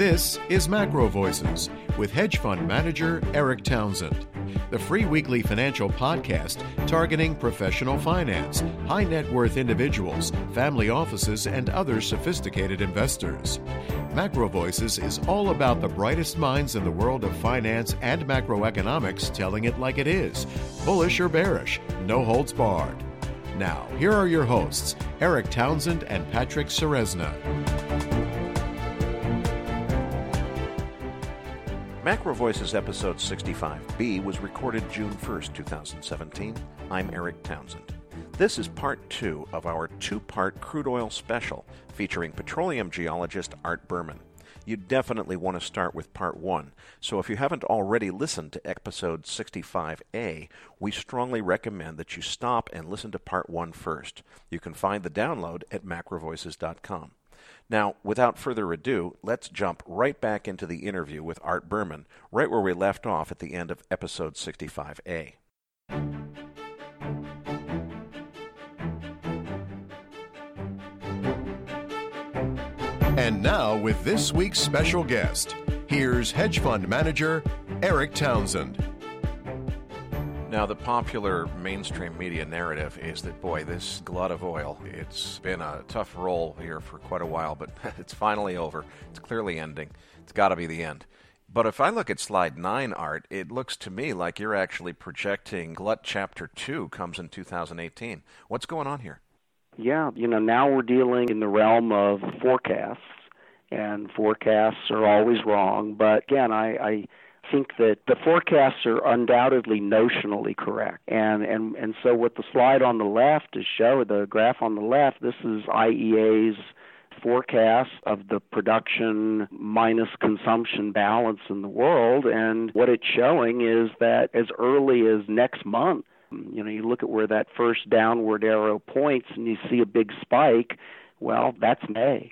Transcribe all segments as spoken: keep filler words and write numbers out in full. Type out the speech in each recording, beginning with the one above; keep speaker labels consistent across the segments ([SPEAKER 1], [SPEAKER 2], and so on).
[SPEAKER 1] This is Macro Voices with hedge fund manager Eric Townsend, the free weekly financial podcast targeting professional finance, high net worth individuals, family offices, and other sophisticated investors. Macro Voices is all about the brightest minds in the world of finance and macroeconomics telling it like it is, bullish or bearish, no holds barred. Now, here are your hosts, Eric Townsend and Patrick Ceresna.
[SPEAKER 2] Macro Voices episode sixty-five B was recorded June first, twenty seventeen. I'm Eric Townsend. This is part two of our two-part crude oil special featuring petroleum geologist Art Berman. You definitely want to start with part one, so if you haven't already listened to episode sixty-five A, we strongly recommend that you stop and listen to part one first. You can find the download at macro voices dot com. Now, without further ado, let's jump right back into the interview with Art Berman, right where we left off at the end of episode sixty-five A.
[SPEAKER 1] And now, with this week's special guest, here's hedge fund manager Eric Townsend.
[SPEAKER 2] Now, the popular mainstream media narrative is that, boy, this glut of oil, it's been a tough roll here for quite a while, but it's finally over. It's clearly ending. It's got to be the end. But if I look at slide nine, Art, it looks to me like you're actually projecting Glut Chapter two comes in two thousand eighteen. What's going on here?
[SPEAKER 3] Yeah, you know, now we're dealing in the realm of forecasts, and forecasts are always wrong. But again, I... I think that the forecasts are undoubtedly notionally correct. And, and and so what the slide on the left is showing, the graph on the left, this is I E A's forecast of the production minus consumption balance in the world. And what it's showing is that as early as next month, you know, you look at where that first downward arrow points and you see a big spike, well, that's May.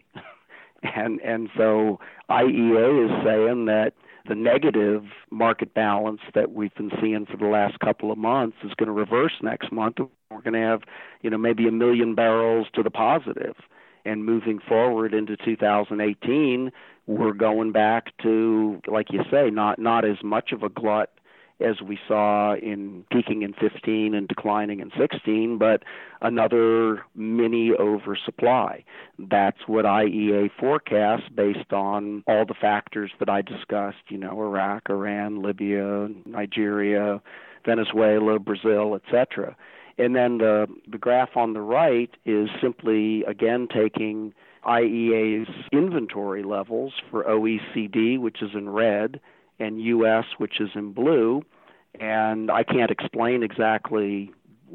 [SPEAKER 3] and and so I E A is saying that the negative market balance that we've been seeing for the last couple of months is going to reverse next month. We're going to have, you know, maybe a million barrels to the positive. And moving forward into two thousand eighteen, we're going back to, like you say, not not as much of a glut as we saw in peaking in fifteen and declining in sixteen, but another mini oversupply. That's what I E A forecasts based on all the factors that I discussed, you know, Iraq, Iran, Libya, Nigeria, Venezuela, Brazil, et cetera. And then the, the graph on the right is simply, again, taking I E A's inventory levels for O E C D, which is in red, and U S, which is in blue, and I can't explain exactly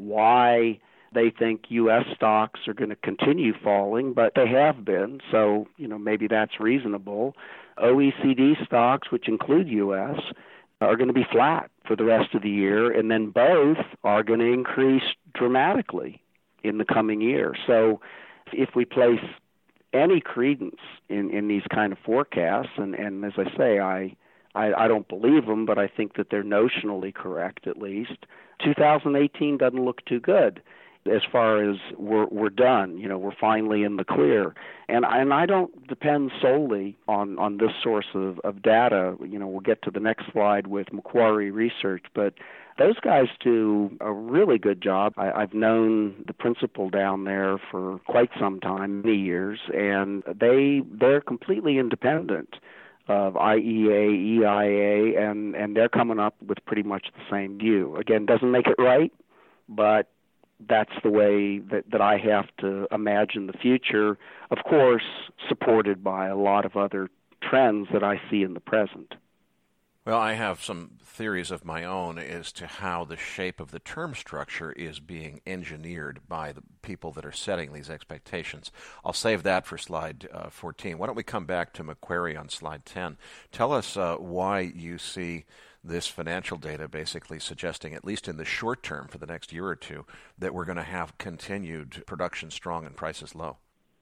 [SPEAKER 3] why they think U S stocks are going to continue falling, but they have been, so, you know, maybe that's reasonable. O E C D stocks, which include U S, are going to be flat for the rest of the year, and then both are going to increase dramatically in the coming year. So if we place any credence in, in these kind of forecasts, and, and as I say, I I, I don't believe them, but I think that they're notionally correct at least. two thousand eighteen doesn't look too good as far as we're we're done. You know, we're finally in the clear. And I, and I don't depend solely on, on this source of, of data. You know, we'll get to the next slide with Macquarie Research, but those guys do a really good job. I, I've known the principal down there for quite some time, many years, and they they're completely independent of I E A, E I A, and, and they're coming up with pretty much the same view. Again, doesn't make it right, but that's the way that, that I have to imagine the future, of course, supported by a lot of other trends that I see in the present.
[SPEAKER 2] Well, I have some theories of my own as to how the shape of the term structure is being engineered by the people that are setting these expectations. I'll save that for slide uh, fourteen. Why don't we come back to Macquarie on slide ten? Tell us uh, why you see this financial data basically suggesting, at least in the short term for the next year or two, that we're going to have continued production strong and prices low.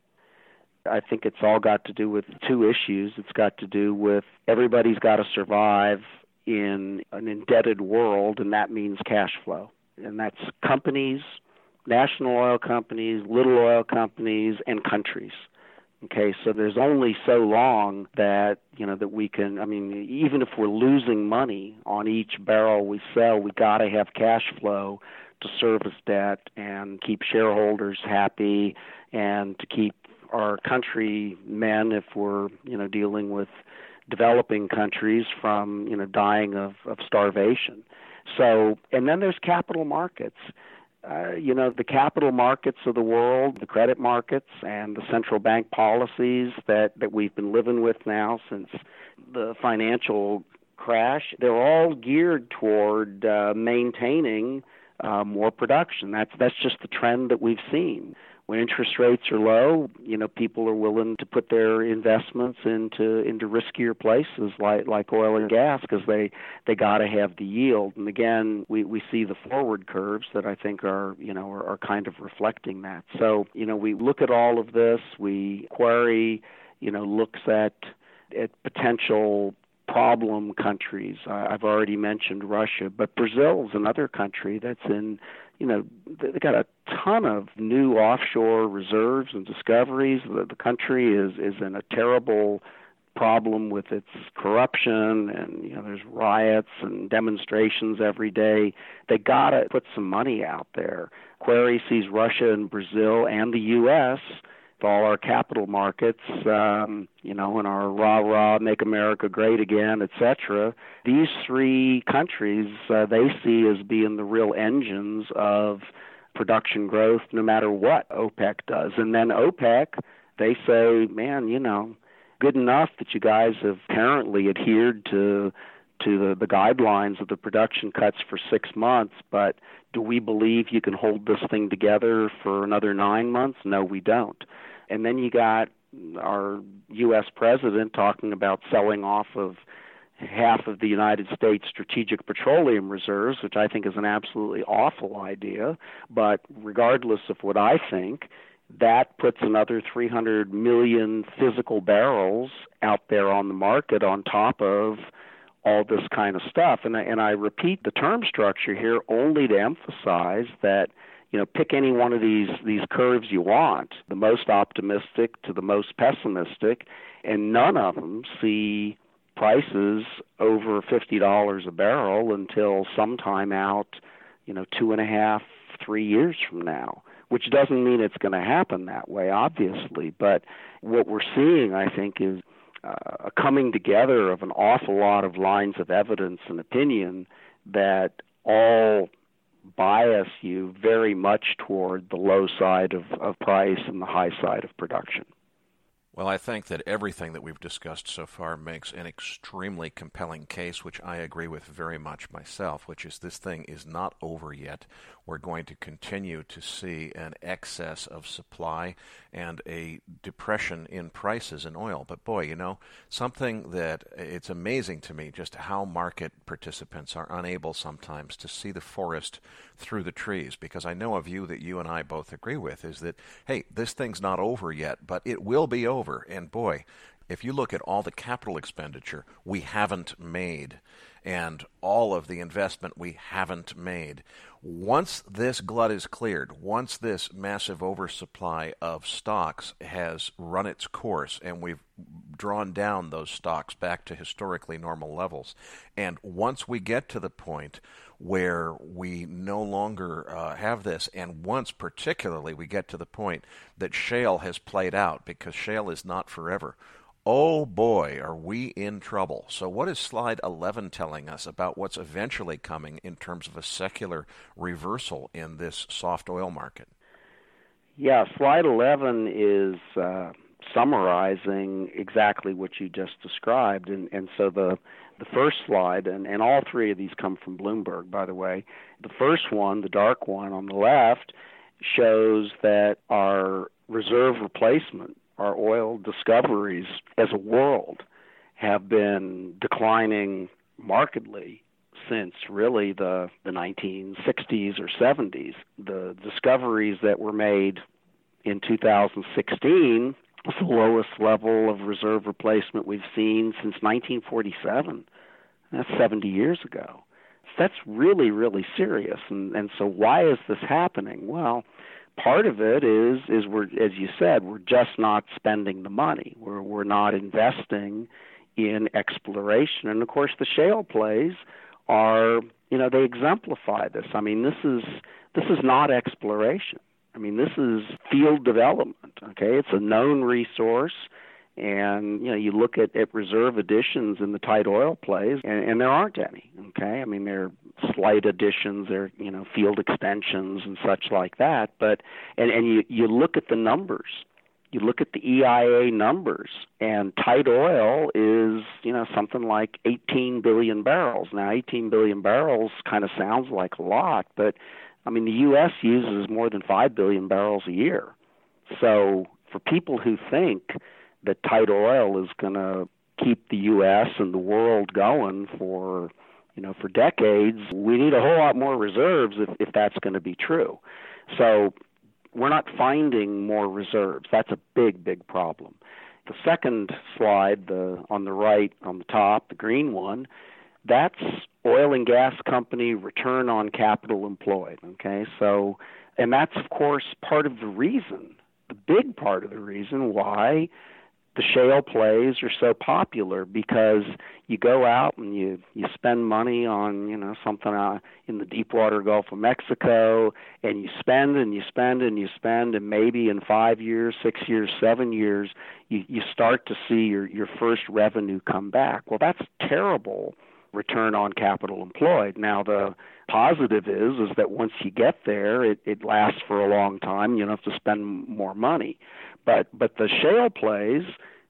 [SPEAKER 3] I think it's all got to do with two issues. It's got to do with everybody's got to survive in an indebted world, and that means cash flow. And that's companies, national oil companies, little oil companies, and countries. Okay, so there's only so long that, you know, that we can, I mean, even if we're losing money on each barrel we sell, we got to have cash flow to service debt and keep shareholders happy and to keep our countrymen, if we're, you know, dealing with developing countries, from, you know, dying of, of starvation. So, and then there's capital markets. Uh, you know, the capital markets of the world, the credit markets, and the central bank policies that, that we've been living with now since the financial crash, they're all geared toward uh, maintaining uh, more production. That's that's just the trend that we've seen. When interest rates are low, you know, people are willing to put their investments into into riskier places like like oil and gas because they they got to have the yield. And again, we we see the forward curves that I think are you know are, are kind of reflecting that. So you know, we look at all of this. We query, you know, looks at at potential problem countries. Uh, I've already mentioned Russia, but Brazil's another country that's in, you know, they've got a ton of new offshore reserves and discoveries. The, the country is, is in a terrible problem with its corruption, and, you know, there's riots and demonstrations every day. They got to put some money out there. Query sees Russia and Brazil and the U S, all our capital markets, um, you know, and our rah-rah, make America great again, et cetera. These three countries, uh, they see as being the real engines of production growth no matter what OPEC does. And then OPEC, they say, man, you know, good enough that you guys have apparently adhered to to the, the guidelines of the production cuts for six months, but do we believe you can hold this thing together for another nine months? No, we don't. And then you got our U S president talking about selling off of half of the United States strategic petroleum reserves, which I think is an absolutely awful idea. But regardless of what I think, that puts another three hundred million physical barrels out there on the market on top of all this kind of stuff. And I, and I repeat the term structure here only to emphasize that, you know, pick any one of these these curves you want, the most optimistic to the most pessimistic, and none of them see prices over fifty dollars a barrel until sometime out, you know, two and a half, three years from now, which doesn't mean it's going to happen that way, obviously. But what we're seeing, I think, is uh, a coming together of an awful lot of lines of evidence and opinion that all bias you very much toward the low side of, of price and the high side of production.
[SPEAKER 2] Well, I think that everything that we've discussed so far makes an extremely compelling case, which I agree with very much myself, which is this thing is not over yet. We're going to continue to see an excess of supply and a depression in prices in oil. But boy, you know, something that it's amazing to me just how market participants are unable sometimes to see the forest through the trees, because I know a view that you and I both agree with is that, hey, this thing's not over yet, but it will be over. And boy, if you look at all the capital expenditure we haven't made and all of the investment we haven't made, once this glut is cleared, once this massive oversupply of stocks has run its course and we've drawn down those stocks back to historically normal levels, and once we get to the point where we no longer uh, have this, and once particularly we get to the point that shale has played out, because shale is not forever, oh boy, are we in trouble. So what is slide eleven telling us about what's eventually coming in terms of a secular reversal in this soft oil market?
[SPEAKER 3] Yeah, slide eleven is uh, summarizing exactly what you just described. And, and so the the first slide, and, and all three of these come from Bloomberg, by the way. The first one, the dark one on the left, shows that our reserve replacement, our oil discoveries as a world, have been declining markedly since really the, the nineteen sixties or seventies. The discoveries that were made in two thousand sixteen was the lowest level of reserve replacement we've seen since nineteen forty-seven. That's seventy years ago. That's really, really serious. And, and so why is this happening? Well, part of it is, is we're, as you said, we're just not spending the money. We're, we're not investing in exploration. And, of course, the shale plays are, you know, they exemplify this. I mean, this is this is not exploration. I mean, this is field development, okay? It's a known resource. And, you know, you look at, at reserve additions in the tight oil plays, and, and there aren't any, okay? I mean, they're slight additions, they're, you know, field extensions and such like that. But, and, and you, you look at the numbers. You look at the E I A numbers, and tight oil is, you know, something like eighteen billion barrels. Now, eighteen billion barrels kind of sounds like a lot, but, I mean, the U S uses more than five billion barrels a year. So for people who think that tight oil is going to keep the U S and the world going for, you know, for decades, we need a whole lot more reserves if, if that's going to be true. So we're not finding more reserves. That's a big, big problem. The second slide, the on the right, on the top, the green one, that's oil and gas company return on capital employed, okay? So, and that's, of course, part of the reason, the big part of the reason why the shale plays are so popular, because you go out and you, you spend money on, you know, something uh, in the Deepwater Gulf of Mexico, and you spend and you spend and you spend, and maybe in five years, six years, seven years, you, you start to see your, your first revenue come back. Well, that's terrible return on capital employed. Now, the positive is is that once you get there, it, it lasts for a long time. You don't have to spend more money. But but the shale plays,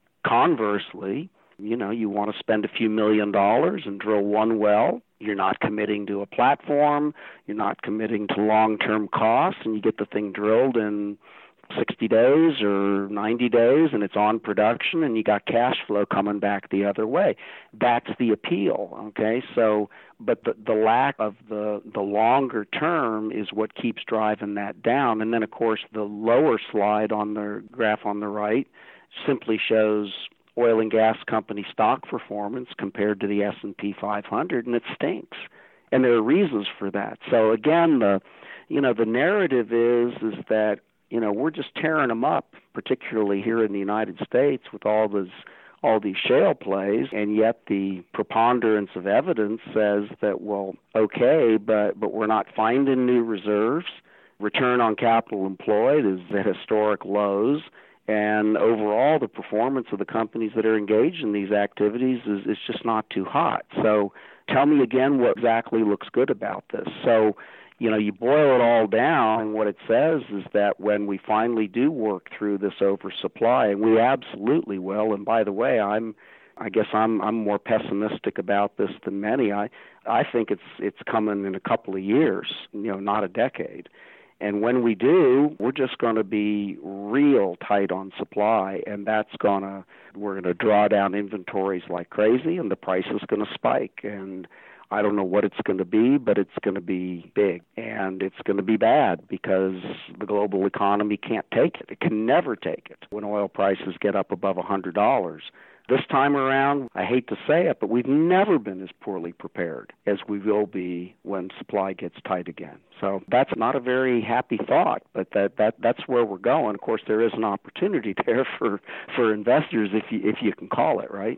[SPEAKER 3] conversely, you know, you want to spend a few million dollars and drill one well. You're not committing to a platform. You're not committing to long-term costs, and you get the thing drilled in sixty days or ninety days, and it's on production, and you got cash flow coming back the other way. That's the appeal, okay? So, but the, the lack of the, the longer term is what keeps driving that down. And then, of course, the lower slide on the graph on the right simply shows oil and gas company stock performance compared to the S and P five hundred, and it stinks. And there are reasons for that. So, again, the you know, the narrative is is that, you know, we're just tearing them up, particularly here in the United States with all this, all these shale plays, and yet the preponderance of evidence says that, well, okay, but, but we're not finding new reserves. Return on capital employed is at historic lows, and overall the performance of the companies that are engaged in these activities is, is just not too hot. So tell me again what exactly looks good about this. So, you know, you boil it all down, and what it says is that when we finally do work through this oversupply, and we absolutely will, and by the way, I'm, I guess I'm, I'm more pessimistic about this than many. I, I think it's, it's coming in a couple of years, you know, not a decade. And when we do, we're just going to be real tight on supply, and that's going to, we're going to draw down inventories like crazy, and the price is going to spike. And I don't know what it's going to be, but it's going to be big, and it's going to be bad because the global economy can't take it. It can never take it when oil prices get up above one hundred dollars. This time around, I hate to say it, but we've never been as poorly prepared as we will be when supply gets tight again. So that's not a very happy thought, but that, that that's where we're going. Of course, there is an opportunity there for, for investors, if you, if you can call it, right?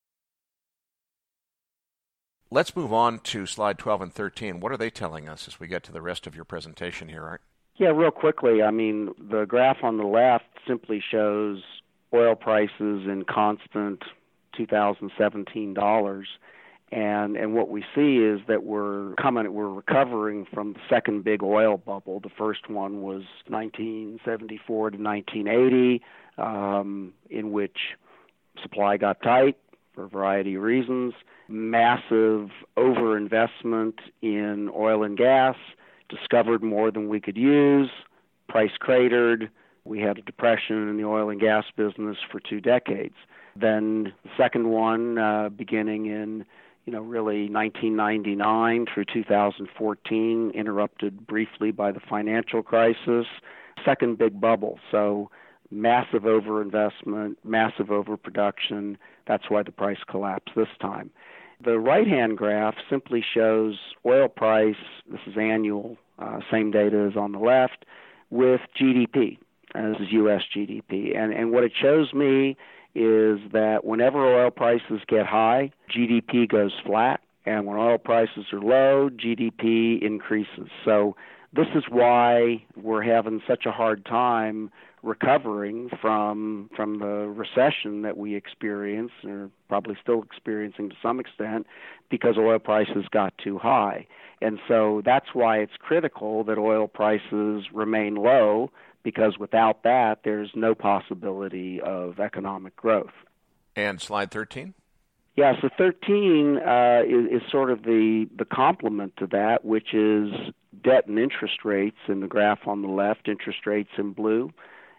[SPEAKER 2] Let's move on to slide twelve and thirteen. What are they telling us as we get to the rest of your presentation here, Art?
[SPEAKER 3] Yeah, real quickly, I mean, the graph on the left simply shows oil prices in constant two thousand seventeen dollars. And and what we see is that we're coming, we're recovering from the second big oil bubble. The first one was nineteen seventy-four to nineteen eighty, um, in which supply got tight for a variety of reasons. Massive overinvestment in oil and gas, discovered more than we could use, price cratered. We had a depression in the oil and gas business for two decades. Then the second one, uh, beginning in, you know, really nineteen ninety-nine through two thousand fourteen, interrupted briefly by the financial crisis. Second big bubble. So massive overinvestment, massive overproduction. That's why the price collapsed this time. The right-hand graph simply shows oil price, this is annual, uh, same data as on the left, with G D P. Uh, this is U S G D P. And, and what it shows me is that whenever oil prices get high, G D P goes flat, and when oil prices are low, G D P increases. So this is why we're having such a hard time recovering from from the recession that we experienced, or probably still experiencing to some extent, because oil prices got too high. And so that's why it's critical that oil prices remain low, because without that, there's no possibility of economic growth.
[SPEAKER 2] And slide thirteen?
[SPEAKER 3] Yeah, so thirteen uh, is, is sort of the, the complement to that, which is debt and interest rates in the graph on the left, interest rates in blue.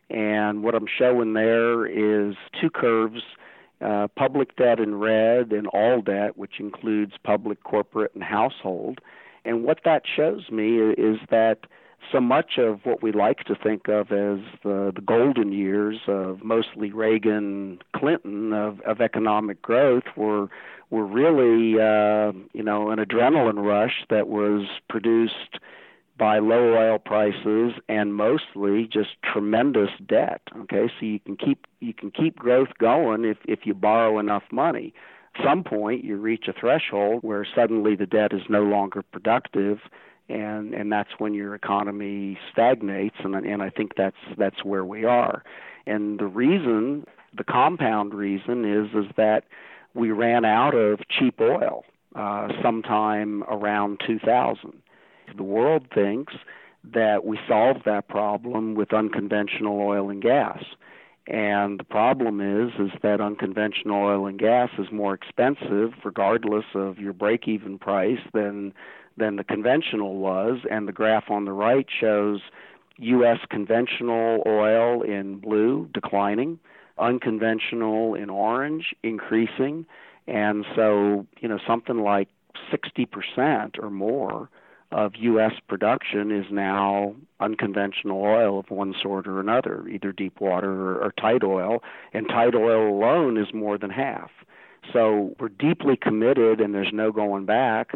[SPEAKER 3] And what I'm showing there is two curves, uh, public debt in red and all debt, which includes public, corporate, and household. And what that shows me is that so much of what we like to think of as the, the golden years of mostly Reagan, Clinton of, of economic growth were were really uh, you know an adrenaline rush that was produced by low oil prices and mostly just tremendous debt. Okay, so you can keep you can keep growth going if if you borrow enough money. At some point, you reach a threshold where suddenly the debt is no longer productive. And and that's when your economy stagnates, and and I think that's that's where we are. And the reason, the compound reason, is is that we ran out of cheap oil uh, sometime around two thousand. The world thinks that we solved that problem with unconventional oil and gas. And the problem is is that unconventional oil and gas is more expensive, regardless of your break-even price, than than the conventional was, and the graph on the right shows U S conventional oil in blue declining, unconventional in orange increasing, and so, you know, something like sixty percent or more of U S production is now unconventional oil of one sort or another, either deep water or, or tight oil, and tight oil alone is more than half. So we're deeply committed, and there's no going back,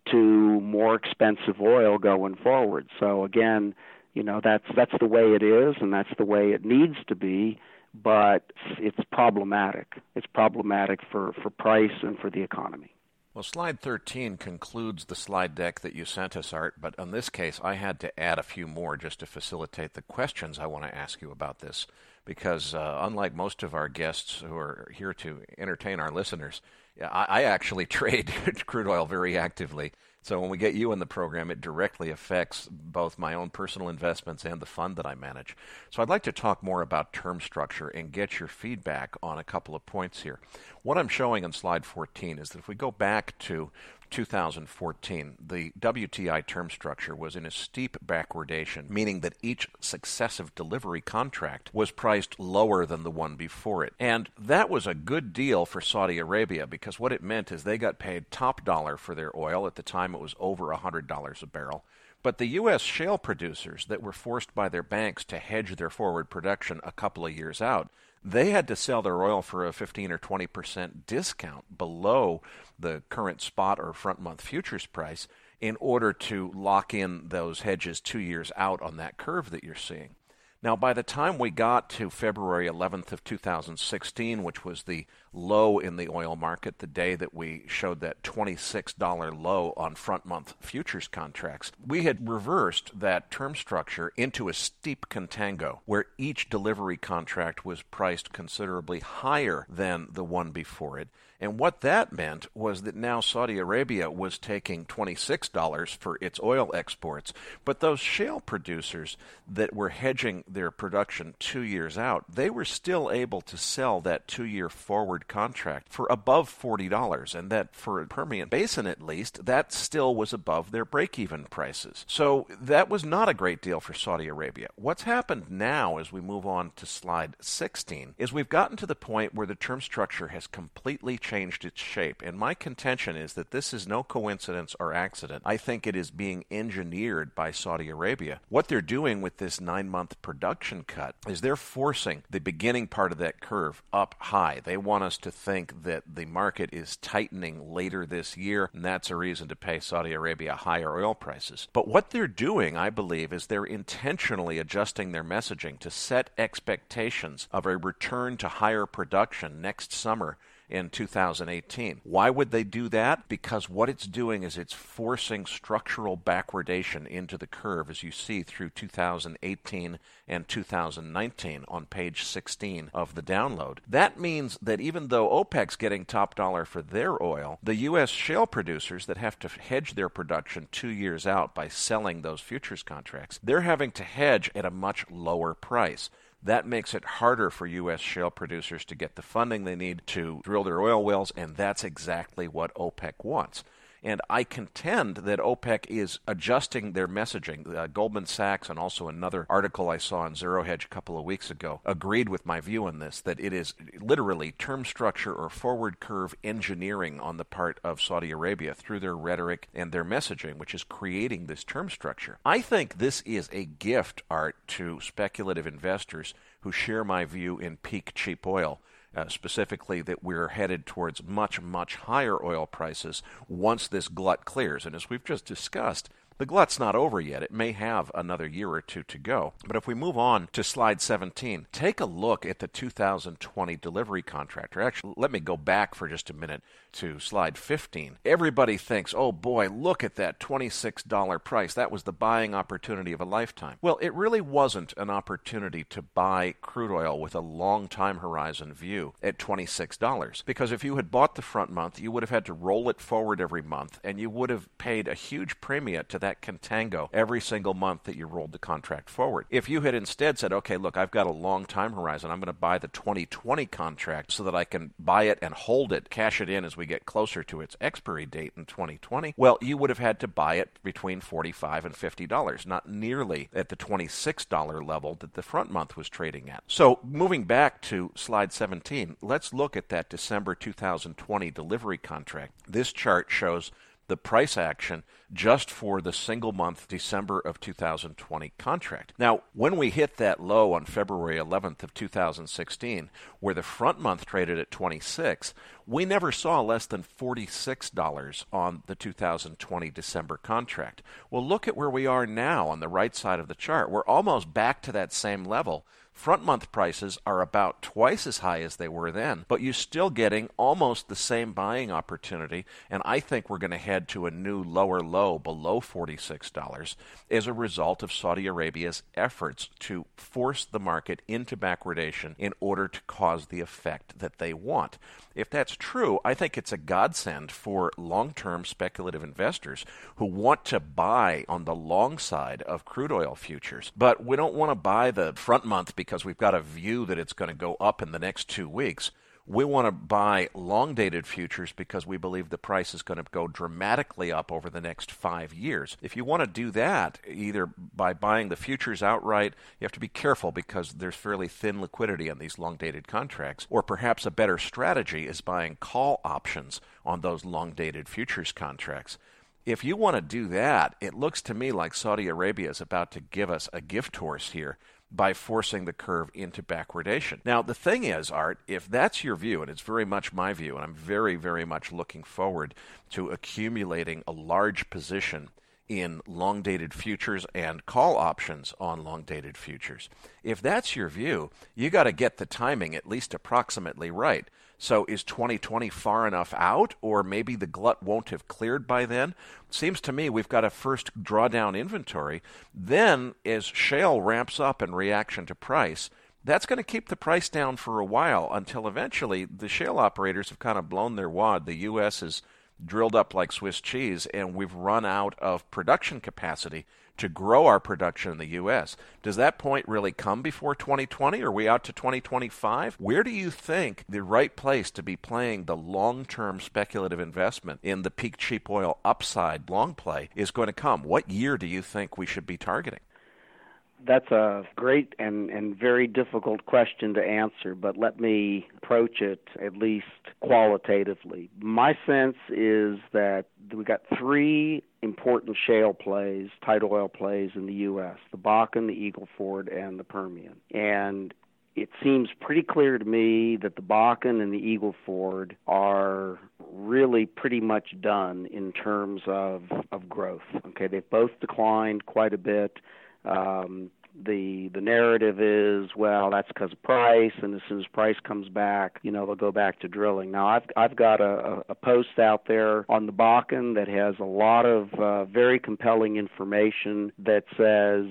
[SPEAKER 3] to more expensive oil going forward. So again, you know, that's that's the way it is, and that's the way it needs to be, but it's problematic. It's problematic for, for price and for the economy.
[SPEAKER 2] Well, slide thirteen concludes the slide deck that you sent us, Art, but in this case, I had to add a few more just to facilitate the questions I want to ask you about this, because uh, unlike most of our guests who are here to entertain our listeners, I, I actually trade crude oil very actively. So when we get you in the program, it directly affects both my own personal investments and the fund that I manage. So I'd like to talk more about term structure and get your feedback on a couple of points here. What I'm showing on slide fourteen is that if we go back to two thousand fourteen, the W T I term structure was in a steep backwardation, meaning that each successive delivery contract was priced lower than the one before it. And that was a good deal for Saudi Arabia, because what it meant is they got paid top dollar for their oil. At the time, it was over one hundred dollars a barrel. But the U S shale producers that were forced by their banks to hedge their forward production a couple of years out, they had to sell their oil for a fifteen or twenty percent discount below the current spot or front month futures price in order to lock in those hedges two years out on that curve that you're seeing. Now, by the time we got to February eleventh of two thousand sixteen, which was the low in the oil market, the day that we showed that twenty-six dollars low on front-month futures contracts, we had reversed that term structure into a steep contango, where each delivery contract was priced considerably higher than the one before it. And what that meant was that now Saudi Arabia was taking twenty-six dollars for its oil exports, but those shale producers that were hedging their production two years out, they were still able to sell that two-year forward contract for above forty dollars, and that for Permian Basin at least, that still was above their break-even prices. So that was not a great deal for Saudi Arabia. What's happened now as we move on to slide sixteen is we've gotten to the point where the term structure has completely changed changed its shape, and my contention is that this is no coincidence or accident. I think it is being engineered by Saudi Arabia. What they're doing with this nine-month per production cut is they're forcing the beginning part of that curve up high. They want us to think that the market is tightening later this year, and that's a reason to pay Saudi Arabia higher oil prices. But what they're doing, I believe, is they're intentionally adjusting their messaging to set expectations of a return to higher production next summer in two thousand eighteen. Why would they do that? Because what it's doing is it's forcing structural backwardation into the curve, as you see through two thousand eighteen and two thousand nineteen on page sixteen of the download. That means that even though OPEC's getting top dollar for their oil, the U S shale producers that have to hedge their production two years out by selling those futures contracts, they're having to hedge at a much lower price. That makes it harder for U S shale producers to get the funding they need to drill their oil wells, and that's exactly what OPEC wants. And I contend that OPEC is adjusting their messaging. Uh, Goldman Sachs and also another article I saw on Zero Hedge a couple of weeks ago agreed with my view on this, that it is literally term structure or forward curve engineering on the part of Saudi Arabia through their rhetoric and their messaging, which is creating this term structure. I think this is a gift, Art, to speculative investors who share my view in peak cheap oil. Uh, specifically that we're headed towards much, much higher oil prices once this glut clears. And as we've just discussed, the glut's not over yet. It may have another year or two to go. But if we move on to slide seventeen, take a look at the two thousand twenty delivery contract. Or actually, let me go back for just a minute to slide fifteen. Everybody thinks, oh boy, look at that twenty-six dollars price. That was the buying opportunity of a lifetime. Well, it really wasn't an opportunity to buy crude oil with a long time horizon view at twenty-six dollars. Because if you had bought the front month, you would have had to roll it forward every month, and you would have paid a huge premium to that contango every single month that you rolled the contract forward. If you had instead said, okay, look, I've got a long time horizon, I'm going to buy the twenty twenty contract so that I can buy it and hold it, cash it in as we get closer to its expiry date in twenty twenty, well, you would have had to buy it between forty-five dollars and fifty dollars, not nearly at the twenty-six dollars level that the front month was trading at. So moving back to slide seventeen, let's look at that December two thousand twenty delivery contract. This chart shows the price action just for the single month December of two thousand twenty contract. Now, when we hit that low on February eleventh of two thousand sixteen, where the front month traded at twenty-six, we never saw less than forty-six dollars on the two thousand twenty December contract. Well, look at where we are now on the right side of the chart. We're almost back to that same level. Front month prices are about twice as high as they were then, but you're still getting almost the same buying opportunity, and I think we're going to head to a new lower low below forty-six dollars as a result of Saudi Arabia's efforts to force the market into backwardation in order to cause the effect that they want. If that's true, I think it's a godsend for long-term speculative investors who want to buy on the long side of crude oil futures. But we don't want to buy the front month because we've got a view that it's going to go up in the next two weeks. We want to buy long-dated futures because we believe the price is going to go dramatically up over the next five years. If you want to do that, either by buying the futures outright, you have to be careful because there's fairly thin liquidity on these long-dated contracts, or perhaps a better strategy is buying call options on those long-dated futures contracts. If you want to do that, it looks to me like Saudi Arabia is about to give us a gift horse here by forcing the curve into backwardation. Now, the thing is, Art, if that's your view, and it's very much my view, and I'm very, very much looking forward to accumulating a large position in long-dated futures and call options on long-dated futures. If that's your view, you got to get the timing at least approximately right. So is twenty twenty far enough out, or maybe the glut won't have cleared by then? Seems to me we've got to first draw down inventory. Then, as shale ramps up in reaction to price, that's going to keep the price down for a while until eventually the shale operators have kind of blown their wad. The U S is drilled up like Swiss cheese, and we've run out of production capacity to grow our production in the U S. Does that point really come before twenty twenty? Are we out to twenty twenty-five? Where do you think the right place to be playing the long-term speculative investment in the peak cheap oil upside long play is going to come? What year do you think we should be targeting?
[SPEAKER 3] That's a great and, and very difficult question to answer, but let me approach it at least qualitatively. My sense is that we got three important shale plays, tight oil plays in the U S, the Bakken, the Eagle Ford, and the Permian. And it seems pretty clear to me that the Bakken and the Eagle Ford are really pretty much done in terms of, of growth. Okay, they've both declined quite a bit. Um, the the narrative is, well, that's because of price, and as soon as price comes back, you know, they'll go back to drilling. Now, I've I've got a, a post out there on the Bakken that has a lot of uh, very compelling information that says,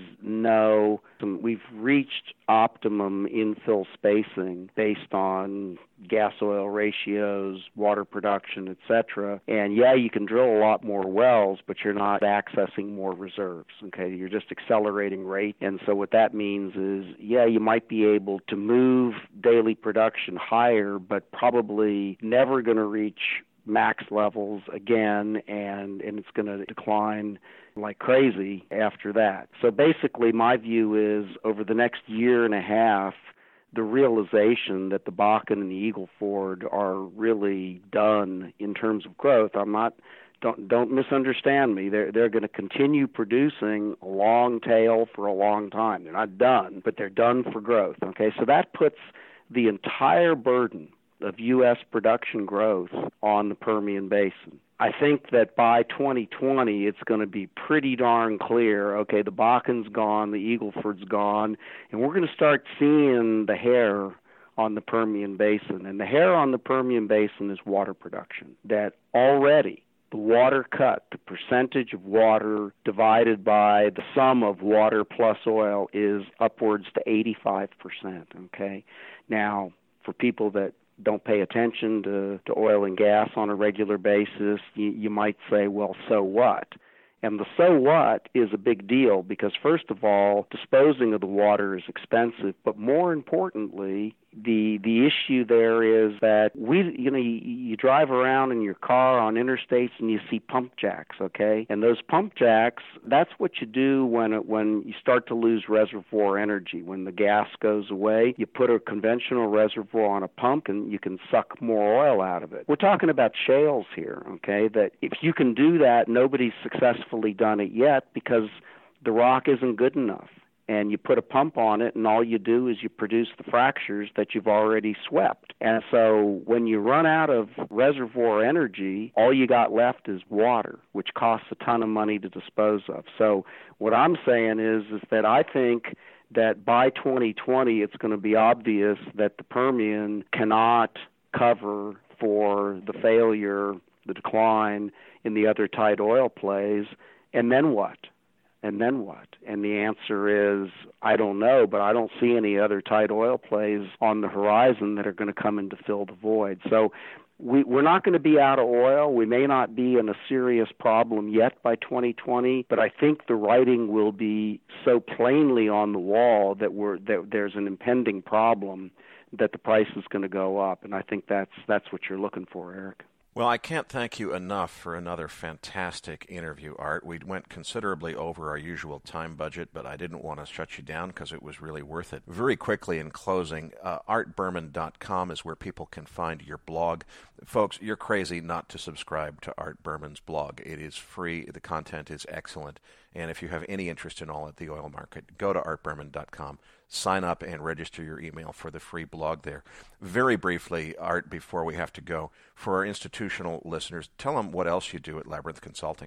[SPEAKER 3] no, we've reached optimum infill spacing based on gas-oil ratios, water production, et cetera. And, yeah, you can drill a lot more wells, but you're not accessing more reserves, okay? You're just accelerating rate. And so what that means is, yeah, you might be able to move daily production higher, but probably never going to reach max levels again, and, and it's going to decline like crazy after that. So basically my view is over the next year and a half, the realization that the Bakken and the Eagle Ford are really done in terms of growth. I'm not, don't don't misunderstand me. They're they're going to continue producing a long tail for a long time. They're not done, but they're done for growth. Okay, so that puts the entire burden of U S production growth on the Permian Basin. I think that by twenty twenty, it's going to be pretty darn clear, okay, the Bakken's gone, the Eagle Ford's gone, and we're going to start seeing the hair on the Permian Basin. And the hair on the Permian Basin is water production, that already the water cut, the percentage of water divided by the sum of water plus oil is upwards to eighty-five percent, okay? Now, for people that don't pay attention to, to oil and gas on a regular basis, you, you might say, well, so what? And the so what is a big deal because, first of all, disposing of the water is expensive, but more importantly, the the issue there is that we, you know, you, you drive around in your car on interstates and you see pump jacks, okay? And those pump jacks, that's what you do when it, when you start to lose reservoir energy. When the gas goes away, you put a conventional reservoir on a pump and you can suck more oil out of it. We're talking about shales here, okay? That if you can do that, nobody's successfully done it yet because the rock isn't good enough. And you put a pump on it, and all you do is you produce the fractures that you've already swept. And so when you run out of reservoir energy, all you got left is water, which costs a ton of money to dispose of. So what I'm saying is, is that I think that by twenty twenty, it's going to be obvious that the Permian cannot cover for the failure, the decline in the other tight oil plays. And then what? And then what? And the answer is, I don't know, but I don't see any other tight oil plays on the horizon that are going to come in to fill the void. So we, we're not going to be out of oil. We may not be in a serious problem yet by twenty twenty, but I think the writing will be so plainly on the wall that we're that there's an impending problem that the price is going to go up. And I think that's that's what you're looking for, Eric.
[SPEAKER 2] Well, I can't thank you enough for another fantastic interview, Art. We went considerably over our usual time budget, but I didn't want to shut you down because it was really worth it. Very quickly in closing, uh, art berman dot com is where people can find your blog. Folks, you're crazy not to subscribe to Art Berman's blog. It is free. The content is excellent. And if you have any interest in all at the oil market, go to art berman dot com. Sign up and register your email for the free blog there. Very briefly, Art, before we have to go, for our institutional listeners, tell them what else you do at Labyrinth Consulting.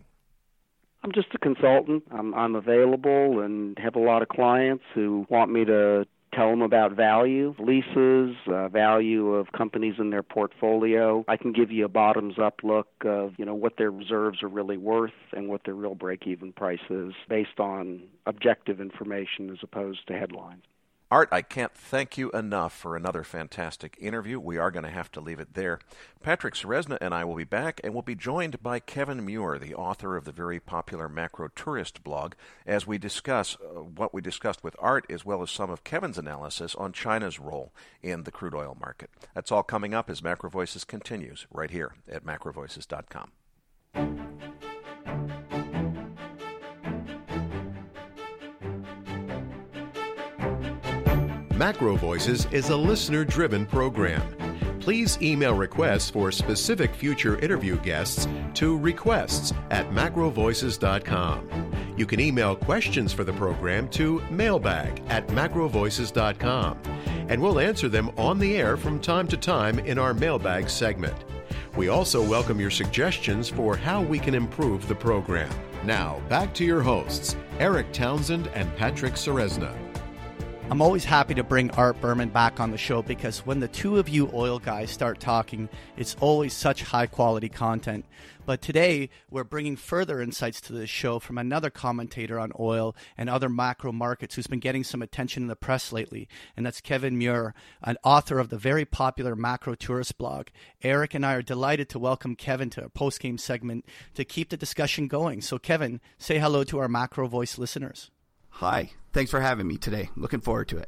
[SPEAKER 3] I'm just a consultant. I'm, I'm available and have a lot of clients who want me to tell them about value, leases, uh, value of companies in their portfolio. I can give you a bottoms-up look of, you know, what their reserves are really worth and what their real break-even price is based on objective information as opposed to headlines.
[SPEAKER 2] Art, I can't thank you enough for another fantastic interview. We are going to have to leave it there. Patrick Ceresna and I will be back, and we'll be joined by Kevin Muir, the author of the very popular Macro Tourist blog, as we discuss uh, what we discussed with Art, as well as some of Kevin's analysis on China's role in the crude oil market. That's all coming up as Macro Voices continues right here at macro voices dot com.
[SPEAKER 1] Macro Voices is a listener-driven program. Please email requests for specific future interview guests to requests at macro voices dot com. You can email questions for the program to mailbag at macro voices dot com, and we'll answer them on the air from time to time in our mailbag segment. We also welcome your suggestions for how we can improve the program. Now, back to your hosts, Eric Townsend and Patrick Ceresna.
[SPEAKER 4] I'm always happy to bring Art Berman back on the show because when the two of you oil guys start talking, it's always such high-quality content. But today, we're bringing further insights to this show from another commentator on oil and other macro markets who's been getting some attention in the press lately, and that's Kevin Muir, an author of the very popular Macro Tourist blog. Eric and I are delighted to welcome Kevin to our post-game segment to keep the discussion going. So, Kevin, say hello to our Macro Voice listeners.
[SPEAKER 5] Hi. Thanks for having me today. Looking forward to it.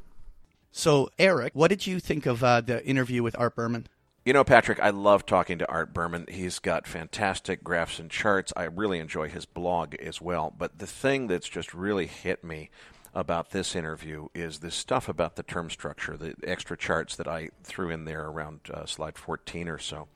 [SPEAKER 4] So, Eric, what did you think of uh, the interview with Art Berman?
[SPEAKER 2] You know, Patrick, I love talking to Art Berman. He's got fantastic graphs and charts. I really enjoy his blog as well. But the thing that's just really hit me about this interview is this stuff about the term structure, the extra charts that I threw in there around uh, slide fourteen or so.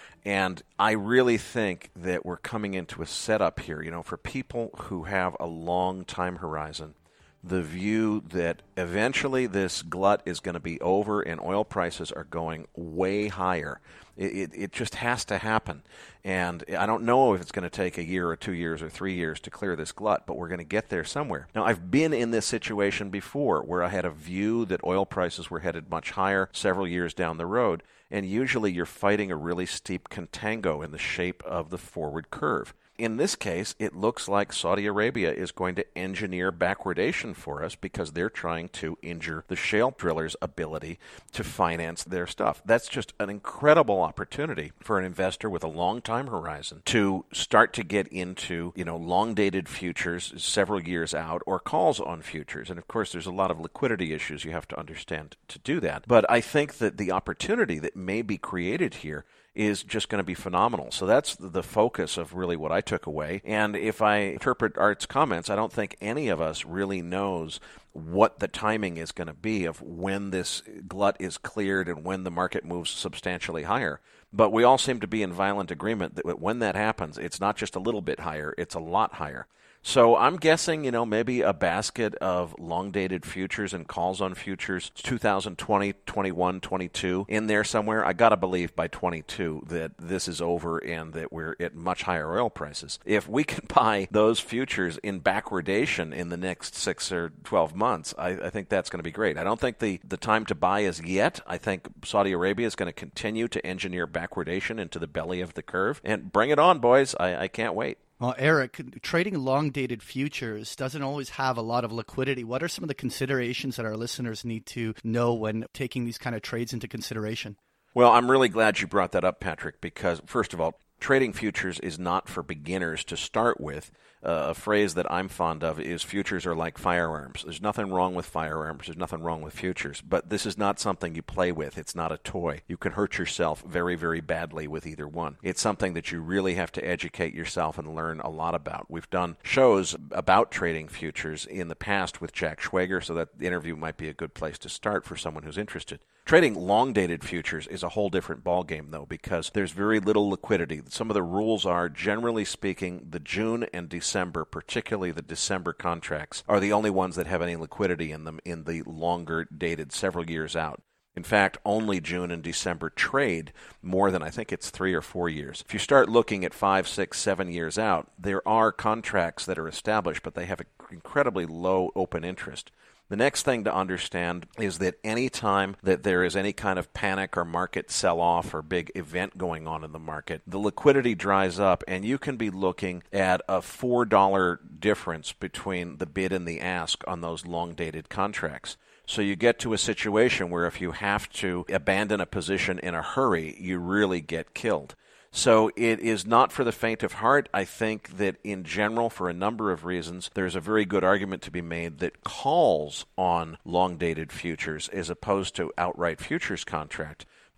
[SPEAKER 2] And I really think that we're coming into a setup here, you know, for people who have a long time horizon. The view that eventually this glut is going to be over and oil prices are going way higher. It, it, it just has to happen. And I don't know if it's going to take a year or two years or three years to clear this glut, but we're going to get there somewhere. Now, I've been in this situation before where I had a view that oil prices were headed much higher several years down the road, and usually you're fighting a really steep contango in the shape of the forward curve. In this case, it looks like Saudi Arabia is going to engineer backwardation for us because they're trying to injure the shale drillers' ability to finance their stuff. That's just an incredible opportunity for an investor with a long time horizon to start to get into, you know, long-dated futures several years out or calls on futures. And, of course, there's a lot of liquidity issues you have to understand to do that. But I think that the opportunity that may be created here is just going to be phenomenal. So that's the focus of really what I took away. And if I interpret Art's comments, I don't think any of us really knows what the timing is going to be of when this glut is cleared and when the market moves substantially higher. But we all seem to be in violent agreement that when that happens, it's not just a little bit higher, it's a lot higher. So I'm guessing, you know, maybe a basket of long-dated futures and calls on futures, two thousand twenty, twenty-one, twenty-two, in there somewhere. I got to believe by twenty-two that this is over and that we're at much higher oil prices. If we can buy those futures in backwardation in the next six or twelve months, I, I think that's going to be great. I don't think the, the time to buy is yet. I think Saudi Arabia is going to continue to engineer backwardation into the belly of the curve. And bring it on, boys. I, I can't wait.
[SPEAKER 4] Well, Eric, trading long-dated futures doesn't always have a lot of liquidity. What are some of the considerations that our listeners need to know when taking these kind of trades into consideration?
[SPEAKER 2] Well, I'm really glad you brought that up, Patrick, because, first of all, trading futures is not for beginners to start with. Uh, a phrase that I'm fond of is futures are like firearms. There's nothing wrong with firearms. There's nothing wrong with futures. But this is not something you play with. It's not a toy. You can hurt yourself very, very badly with either one. It's something that you really have to educate yourself and learn a lot about. We've done shows about trading futures in the past with Jack Schwager, so that interview might be a good place to start for someone who's interested. Trading long-dated futures is a whole different ballgame, though, because there's very little liquidity. Some of the rules are, generally speaking, the June and December, particularly the December contracts, are the only ones that have any liquidity in them in the longer-dated, several years out. In fact, only June and December trade more than, I think it's three or four years. If you start looking at five, six, seven years out, there are contracts that are established, but they have an incredibly low open interest. The next thing to understand is that any time that there is any kind of panic or market sell-off or big event going on in the market, the liquidity dries up, and you can be looking at a four dollars difference between the bid and the ask on those long-dated contracts. So you get to a situation where if you have to abandon a position in a hurry, you really get killed. So it is not for the faint of heart. I think that in general, for a number of reasons, there's a very good argument to be made that calls on long-dated futures as opposed to outright futures contract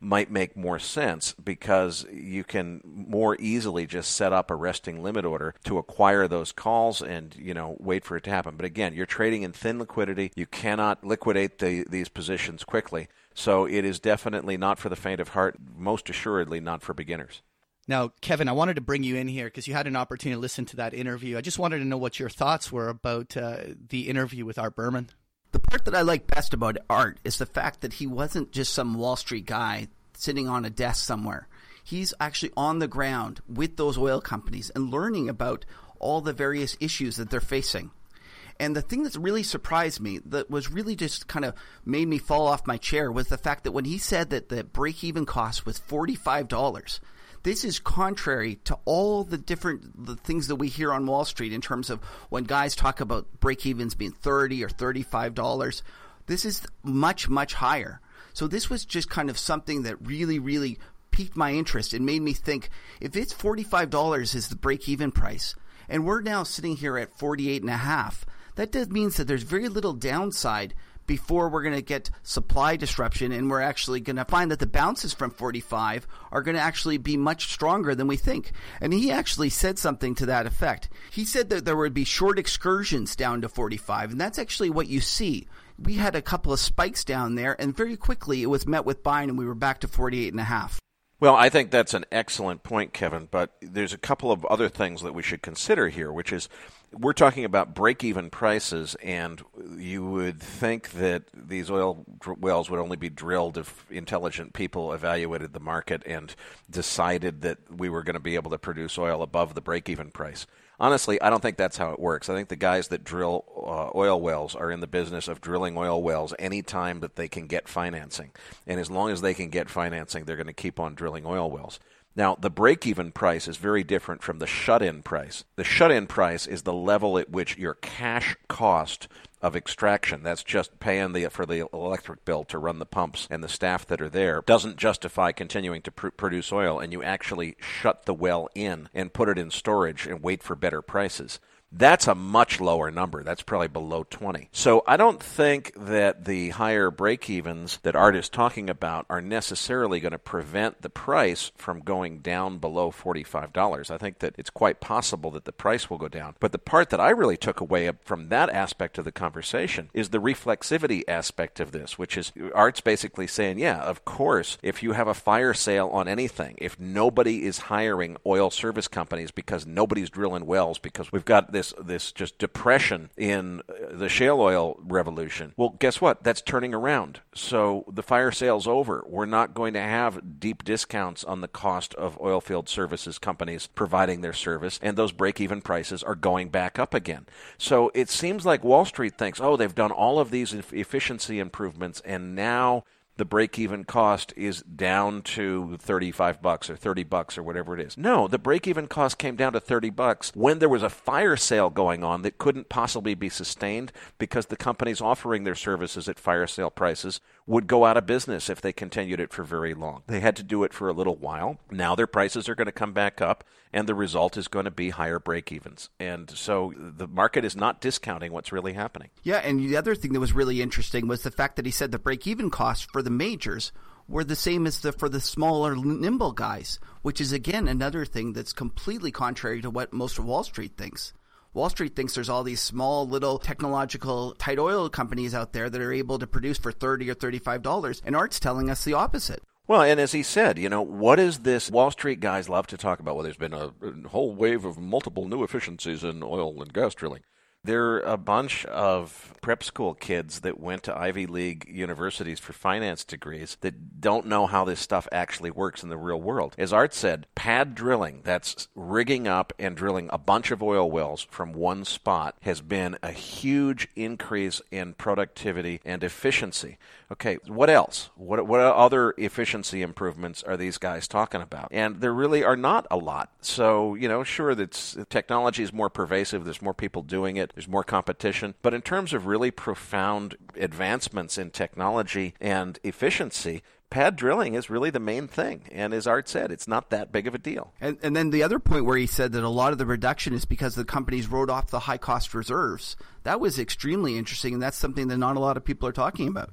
[SPEAKER 2] might make more sense because you can more easily just set up a resting limit order to acquire those calls and, you know, wait for it to happen. But again, you're trading in thin liquidity. You cannot liquidate the, these positions quickly. So it is definitely not for the faint of heart, most assuredly not for beginners.
[SPEAKER 4] Now, Kevin, I wanted to bring you in here because you had an opportunity to listen to that interview. I just wanted to know what your thoughts were about uh, the interview with Art Berman.
[SPEAKER 5] The part that I like best about Art is the fact that he wasn't just some Wall Street guy sitting on a desk somewhere. He's actually on the ground with those oil companies and learning about all the various issues that they're facing. And the thing that's really surprised me, that was really just kind of made me fall off my chair, was the fact that when he said that the break-even cost was forty-five dollars, this is contrary to all the different the things that we hear on Wall Street in terms of when guys talk about break-evens being thirty dollars or thirty-five dollars. This is much, much higher. So this was just kind of something that really, really piqued my interest and made me think, if it's forty-five dollars is the break-even price, and we're now sitting here at forty-eight and a half, that does means that there's very little downside before we're going to get supply disruption, and we're actually going to find that the bounces from forty-five are going to actually be much stronger than we think. And he actually said something to that effect. He said that there would be short excursions down to forty-five, and that's actually what you see. We had a couple of spikes down there, and very quickly it was met with buying, and we were back to forty-eight and a half.
[SPEAKER 2] Well, I think that's an excellent point, Kevin, but there's a couple of other things that we should consider here, which is we're talking about break-even prices, and you would think that these oil wells would only be drilled if intelligent people evaluated the market and decided that we were going to be able to produce oil above the break-even price. Honestly, I don't think that's how it works. I think the guys that drill uh, oil wells are in the business of drilling oil wells any time that they can get financing. And as long as they can get financing, they're going to keep on drilling oil wells. Now, the break-even price is very different from the shut-in price. The shut-in price is the level at which your cash cost of extraction, that's just paying the, for the electric bill to run the pumps and the staff that are there, doesn't justify continuing to pr- produce oil, and you actually shut the well in and put it in storage and wait for better prices. That's a much lower number. That's probably below twenty. So I don't think that the higher break-evens that Art is talking about are necessarily going to prevent the price from going down below forty-five dollars. I think that it's quite possible that the price will go down. But the part that I really took away from that aspect of the conversation is the reflexivity aspect of this, which is Art's basically saying, yeah, of course, if you have a fire sale on anything, if nobody is hiring oil service companies because nobody's drilling wells because we've got this this just depression in the shale oil revolution. Well, guess what? That's turning around. So the fire sale's over. We're not going to have deep discounts on the cost of oil field services companies providing their service, and those break-even prices are going back up again. So it seems like Wall Street thinks, oh, they've done all of these efficiency improvements, and now the break-even cost is down to thirty-five bucks or thirty bucks or whatever it is. No, the break-even cost came down to thirty bucks when there was a fire sale going on that couldn't possibly be sustained because the companies offering their services at fire sale prices would go out of business if they continued it for very long. They had to do it for a little while. Now their prices are going to come back up, and the result is going to be higher break-evens. And so the market is not discounting what's really happening.
[SPEAKER 5] Yeah, and the other thing that was really interesting was the fact that he said the break-even costs for the majors were the same as the for the smaller, nimble guys, which is, again, another thing that's completely contrary to what most of Wall Street thinks. Wall Street thinks there's all these small little technological tight oil companies out there that are able to produce for thirty dollars or thirty-five dollars, and Art's telling us the opposite.
[SPEAKER 2] Well, and as he said, you know, what is this Wall Street guys love to talk about? Well, there's been a, a whole wave of multiple new efficiencies in oil and gas drilling. They're a bunch of prep school kids that went to Ivy League universities for finance degrees that don't know how this stuff actually works in the real world. As Art said, pad drilling, that's rigging up and drilling a bunch of oil wells from one spot, has been a huge increase in productivity and efficiency. Okay, what else? What what other efficiency improvements are these guys talking about? And there really are not a lot. So, you know, sure, that's, technology is more pervasive. There's more people doing it. There's more competition. But in terms of really profound advancements in technology and efficiency, pad drilling is really the main thing. And as Art said, it's not that big of a deal.
[SPEAKER 5] And, and then the other point where he said that a lot of the reduction is because the companies wrote off the high-cost reserves. That was extremely interesting, and that's something that not a lot of people are talking about.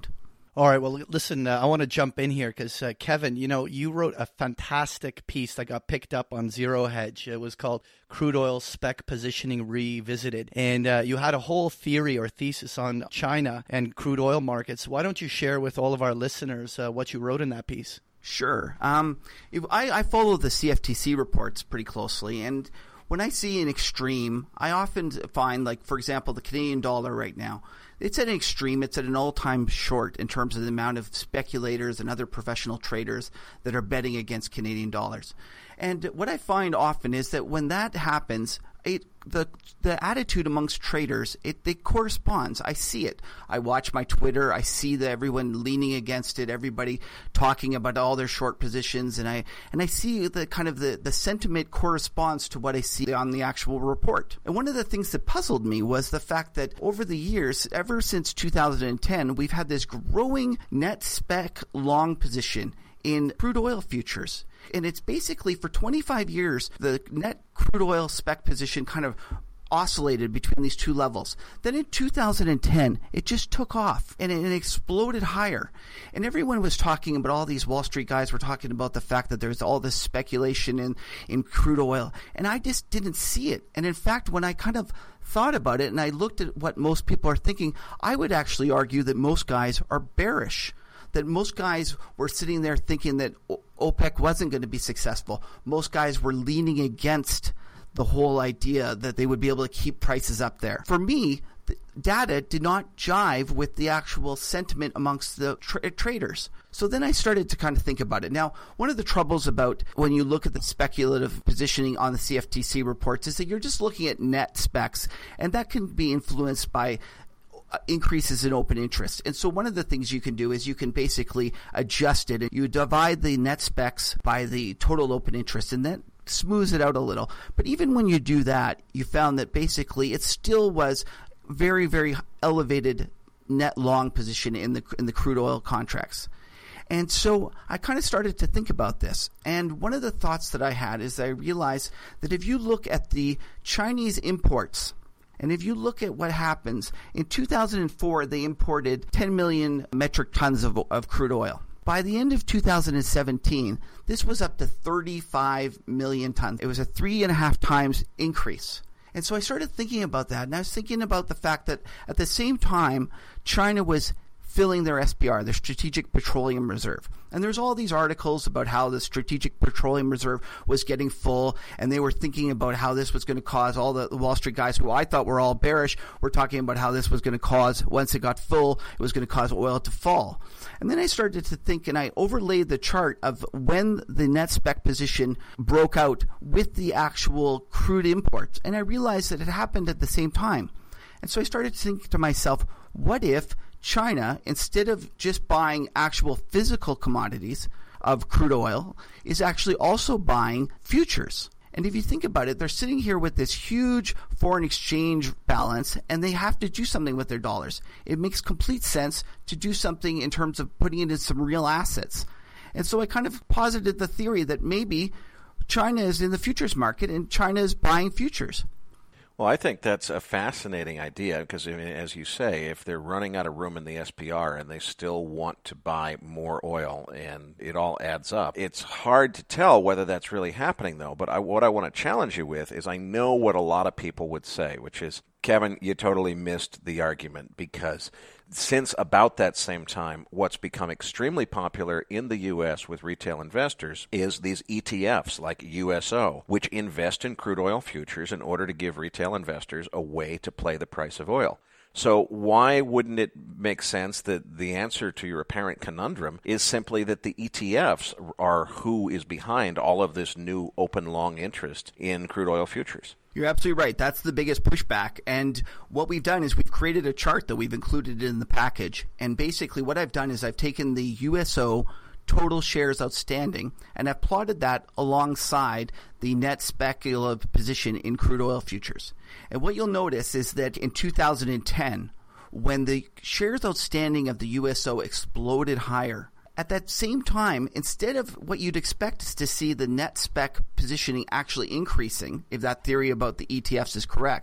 [SPEAKER 4] All right. Well, listen, uh, I want to jump in here because, uh, Kevin, you know, you wrote a fantastic piece that got picked up on Zero Hedge. It was called Crude Oil Spec Positioning Revisited. And uh, you had a whole theory or thesis on China and crude oil markets. Why don't you share with all of our listeners uh, what you wrote in that piece?
[SPEAKER 5] Sure. Um, if I, I follow the C F T C reports pretty closely, and when I see an extreme, I often find, like, for example, the Canadian dollar right now, it's at an extreme. It's at an all-time short in terms of the amount of speculators and other professional traders that are betting against Canadian dollars. And what I find often is that when that happens, it, the the attitude amongst traders, it, it corresponds. I see it. I watch my Twitter. I see that everyone leaning against it, everybody talking about all their short positions, and I and I see the kind of the, the sentiment corresponds to what I see on the actual report. And one of the things that puzzled me was the fact that over the years, ever since two thousand ten, we've had this growing net spec long position in crude oil futures. And it's basically for twenty-five years, the net crude oil spec position kind of oscillated between these two levels. Then in two thousand ten, it just took off and it exploded higher. And everyone was talking about, all these Wall Street guys were talking about the fact that there's all this speculation in, in crude oil. And I just didn't see it. And in fact, when I kind of thought about it and I looked at what most people are thinking, I would actually argue that most guys are bearish. That most guys were sitting there thinking that OPEC wasn't going to be successful. Most guys were leaning against the whole idea that they would be able to keep prices up there. For me, the data did not jive with the actual sentiment amongst the tra- traders. So then I started to kind of think about it. Now, one of the troubles about when you look at the speculative positioning on the C F T C reports is that you're just looking at net specs, and that can be influenced by increases in open interest. And so one of the things you can do is you can basically adjust it. You divide the net specs by the total open interest, and that smooths it out a little. But even when you do that, you found that basically it still was very, very elevated net long position in the in the crude oil contracts. And so I kind of started to think about this. And one of the thoughts that I had is I realized that if you look at the Chinese imports, and if you look at what happens, in two thousand four, they imported ten million metric tons of, of crude oil. By the end of two thousand seventeen, this was up to thirty-five million tons. It was a three and a half times increase. And so I started thinking about that, and I was thinking about the fact that at the same time, China was filling their S P R, their Strategic Petroleum Reserve. And there's all these articles about how the Strategic Petroleum Reserve was getting full, and they were thinking about how this was going to cause all the Wall Street guys who I thought were all bearish were talking about how this was going to cause, once it got full, it was going to cause oil to fall. And then I started to think, and I overlaid the chart of when the net spec position broke out with the actual crude imports. And I realized that it happened at the same time. And so I started to think to myself, what if China, instead of just buying actual physical commodities of crude oil, is actually also buying futures? And if you think about it, they're sitting here with this huge foreign exchange balance, and they have to do something with their dollars. It makes complete sense to do something in terms of putting it in some real assets. And so I kind of posited the theory that maybe China is in the futures market and China is buying futures.
[SPEAKER 2] Well, I think that's a fascinating idea because, as you say, if they're running out of room in the S P R and they still want to buy more oil and it all adds up, it's hard to tell whether that's really happening, though. But I, what I want to challenge you with is I know what a lot of people would say, which is, Kevin, you totally missed the argument because since about that same time, what's become extremely popular in the U S with retail investors is these E T Fs like U S O, which invest in crude oil futures in order to give retail investors a way to play the price of oil. So why wouldn't it make sense that the answer to your apparent conundrum is simply that the E T Fs are who is behind all of this new open long interest in crude oil futures?
[SPEAKER 5] You're absolutely right. That's the biggest pushback. And what we've done is we've created a chart that we've included in the package. And basically what I've done is I've taken the U S O total shares outstanding, and I've plotted that alongside the net speculative position in crude oil futures. And what you'll notice is that in two thousand ten, when the shares outstanding of the U S O exploded higher, at that same time, instead of what you'd expect is to see the net spec positioning actually increasing, if that theory about the E T Fs is correct,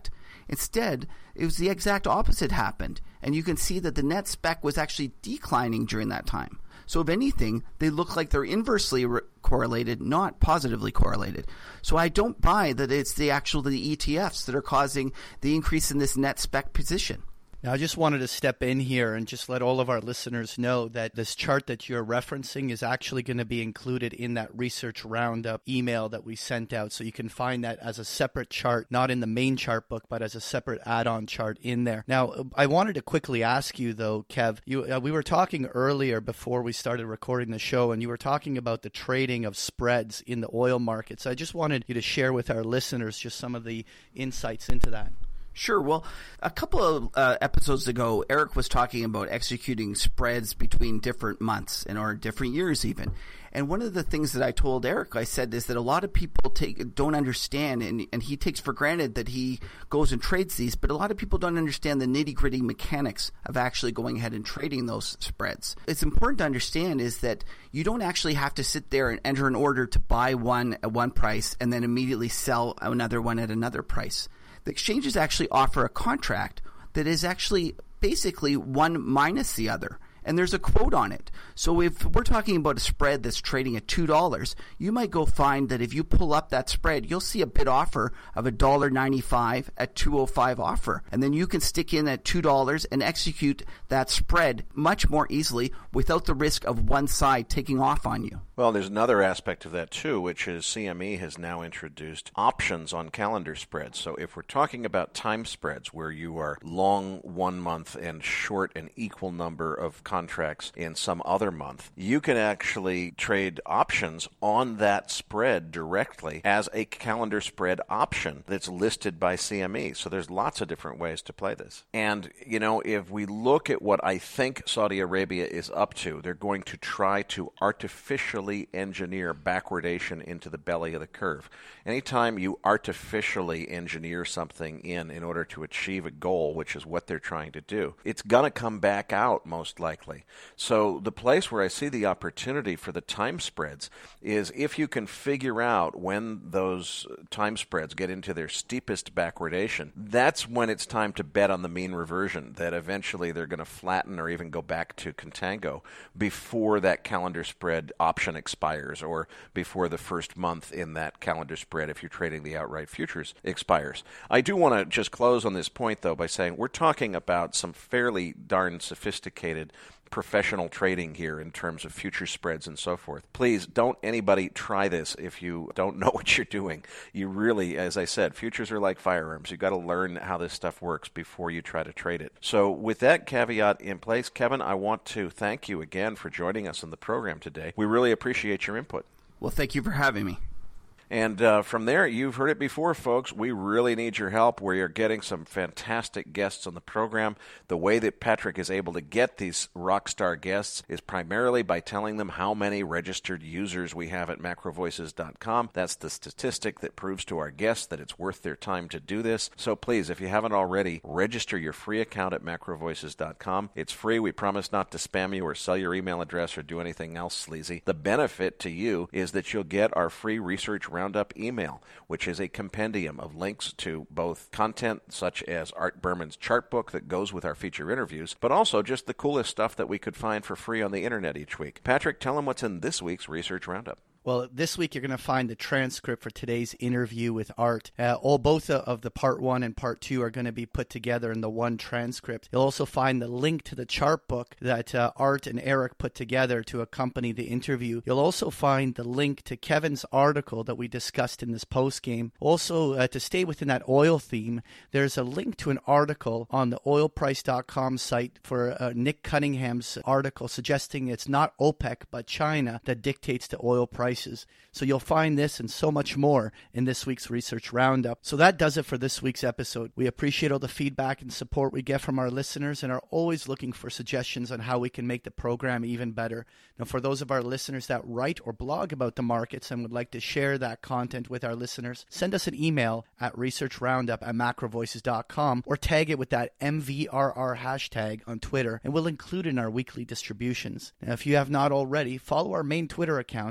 [SPEAKER 5] Instead, it was the exact opposite happened, and you can see that the net spec was actually declining during that time. So if anything, they look like they're inversely re- correlated, not positively correlated. So I don't buy that it's the actual the E T Fs that are causing the increase in this net spec position.
[SPEAKER 4] Now, I just wanted to step in here and just let all of our listeners know that this chart that you're referencing is actually going to be included in that Research Roundup email that we sent out. So you can find that as a separate chart, not in the main chart book, but as a separate add-on chart in there. Now, I wanted to quickly ask you, though, Kev, you, uh, we were talking earlier before we started recording the show, and you were talking about the trading of spreads in the oil markets. So I just wanted you to share with our listeners just some of the insights into that.
[SPEAKER 5] Sure. Well, a couple of uh, episodes ago, Eric was talking about executing spreads between different months and or different years even. And one of the things that I told Eric, I said, is that a lot of people take don't understand, and, and he takes for granted that he goes and trades these, but a lot of people don't understand the nitty-gritty mechanics of actually going ahead and trading those spreads. It's important to understand is that you don't actually have to sit there and enter an order to buy one at one price and then immediately sell another one at another price. The exchanges actually offer a contract that is actually basically one minus the other. And there's a quote on it. So if we're talking about a spread that's trading at two dollars, you might go find that if you pull up that spread, you'll see a bid offer of one dollar ninety-five at two oh five offer. And then you can stick in at two dollars and execute that spread much more easily without the risk of one side taking off on you.
[SPEAKER 2] Well, there's another aspect of that, too, which is C M E has now introduced options on calendar spreads. So if we're talking about time spreads where you are long one month and short an equal number of contracts in some other month, you can actually trade options on that spread directly as a calendar spread option that's listed by C M E. So there's lots of different ways to play this. And, you know, if we look at what I think Saudi Arabia is up to, they're going to try to artificially engineer backwardation into the belly of the curve. Anytime you artificially engineer something in in order to achieve a goal, which is what they're trying to do, it's going to come back out most likely. So the place where I see the opportunity for the time spreads is if you can figure out when those time spreads get into their steepest backwardation, that's when it's time to bet on the mean reversion, that eventually they're going to flatten or even go back to contango before that calendar spread option expires or before the first month in that calendar spread, if you're trading the outright futures, expires. I do want to just close on this point, though, by saying we're talking about some fairly darn sophisticated professional trading here in terms of future spreads and so forth. Please don't anybody try this if you don't know what you're doing. You really, as I said, futures are like firearms. You've got to learn how this stuff works before you try to trade it. So with that caveat in place, Kevin, I want to thank you again for joining us on the program today. We really appreciate your input.
[SPEAKER 5] Well, thank you for having me.
[SPEAKER 2] And uh, from there, you've heard it before, folks. We really need your help. We are getting some fantastic guests on the program. The way that Patrick is able to get these rock star guests is primarily by telling them how many registered users we have at macro voices dot com. That's the statistic that proves to our guests that it's worth their time to do this. So please, if you haven't already, register your free account at macro voices dot com. It's free. We promise not to spam you or sell your email address or do anything else sleazy. The benefit to you is that you'll get our free research Roundup email, which is a compendium of links to both content such as Art Berman's chart book that goes with our feature interviews, but also just the coolest stuff that we could find for free on the internet each week. Patrick, tell them what's in this week's Research Roundup.
[SPEAKER 4] Well, this week you're going to find the transcript for today's interview with Art. Uh, all both of the part one and part two are going to be put together in the one transcript. You'll also find the link to the chart book that uh, Art and Eric put together to accompany the interview. You'll also find the link to Kevin's article that we discussed in this post game. Also, uh, to stay within that oil theme, there's a link to an article on the oil price dot com site for uh, Nick Cunningham's article suggesting it's not OPEC but China that dictates the oil price. So you'll find this and so much more in this week's Research Roundup. So that does it for this week's episode. We appreciate all the feedback and support we get from our listeners and are always looking for suggestions on how we can make the program even better. Now, for those of our listeners that write or blog about the markets and would like to share that content with our listeners, send us an email at research roundup at macro voices dot com or tag it with that M V R R hashtag on Twitter, and we'll include it in our weekly distributions. Now, if you have not already, follow our main Twitter account at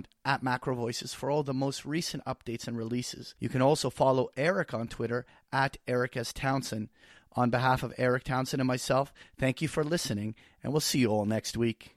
[SPEAKER 4] Macro Voices for all the most recent updates and releases. You can also follow Eric on Twitter at Eric S. Townsend. On behalf of Eric Townsend and myself, thank you for listening, and we'll see you all next week.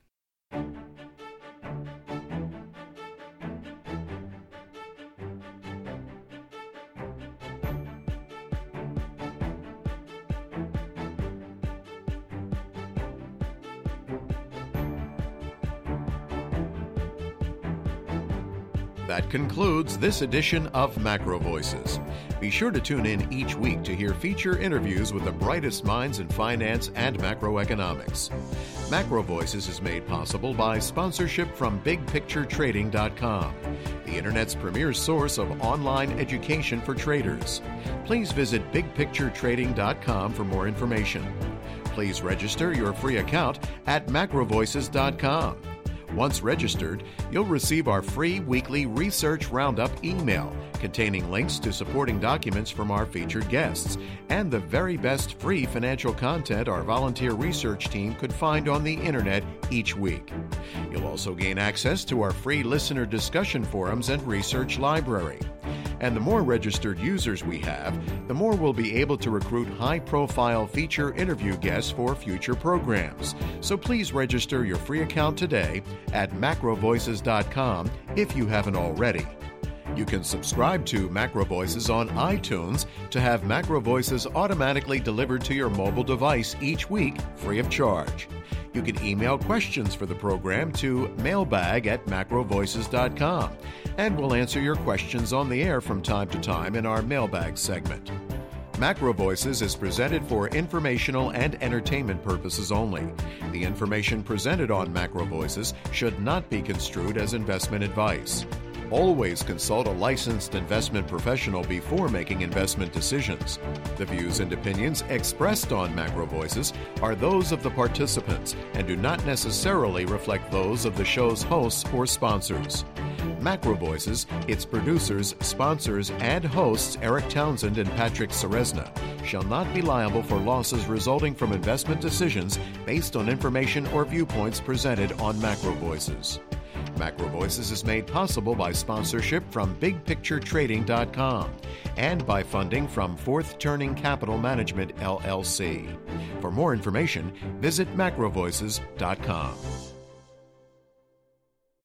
[SPEAKER 1] That concludes this edition of Macro Voices. Be sure to tune in each week to hear feature interviews with the brightest minds in finance and macroeconomics. Macro Voices is made possible by sponsorship from big picture trading dot com, the Internet's premier source of online education for traders. Please visit big picture trading dot com for more information. Please register your free account at macro voices dot com. Once registered, you'll receive our free weekly Research Roundup email containing links to supporting documents from our featured guests and the very best free financial content our volunteer research team could find on the Internet each week. You'll also gain access to our free listener discussion forums and research library. And the more registered users we have, the more we'll be able to recruit high-profile feature interview guests for future programs. So please register your free account today at macro voices dot com if you haven't already. You can subscribe to Macro Voices on iTunes to have Macro Voices automatically delivered to your mobile device each week free of charge. You can email questions for the program to mailbag at macro voices dot com, and we'll answer your questions on the air from time to time in our mailbag segment. Macro Voices is presented for informational and entertainment purposes only. The information presented on Macro Voices should not be construed as investment advice. Always consult a licensed investment professional before making investment decisions. The views and opinions expressed on Macro Voices are those of the participants and do not necessarily reflect those of the show's hosts or sponsors. Macro Voices, its producers, sponsors, and hosts Eric Townsend and Patrick Ceresna shall not be liable for losses resulting from investment decisions based on information or viewpoints presented on Macro Voices. Macro Voices is made possible by sponsorship from big picture trading dot com and by funding from Fourth Turning Capital Management, L L C. For more information, visit macro voices dot com.